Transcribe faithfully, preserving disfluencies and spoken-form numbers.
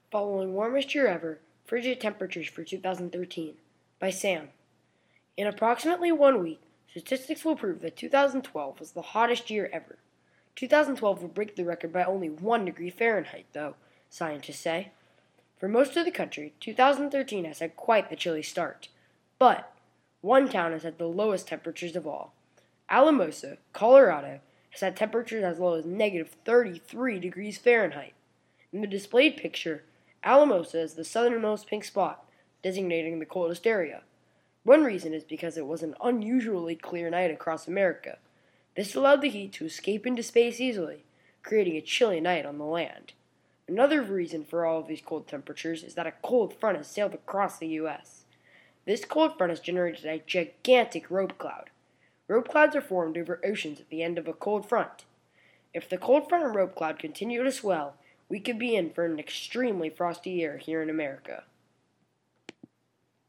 Following warmest year ever, frigid temperatures for two thousand thirteen by Sam. In approximately one week, statistics will prove that two thousand twelve was the hottest year ever. two thousand twelve will break the record by only one degree Fahrenheit, though, scientists say. For most of the country, two thousand thirteen has had quite the chilly start. But one town has had the lowest temperatures of all. Alamosa, Colorado, has had temperatures as low as negative thirty-three degrees Fahrenheit. In the displayed picture, Alamosa is the southernmost pink spot, designating the coldest area. One reason is because it was an unusually clear night across America. This allowed the heat to escape into space easily, creating a chilly night on the land. Another reason for all of these cold temperatures is that a cold front has sailed across the U S This cold front has generated a gigantic rope cloud. Rope clouds are formed over oceans at the end of a cold front. If the cold front and rope cloud continue to swell, we could be in for an extremely frosty year here in America.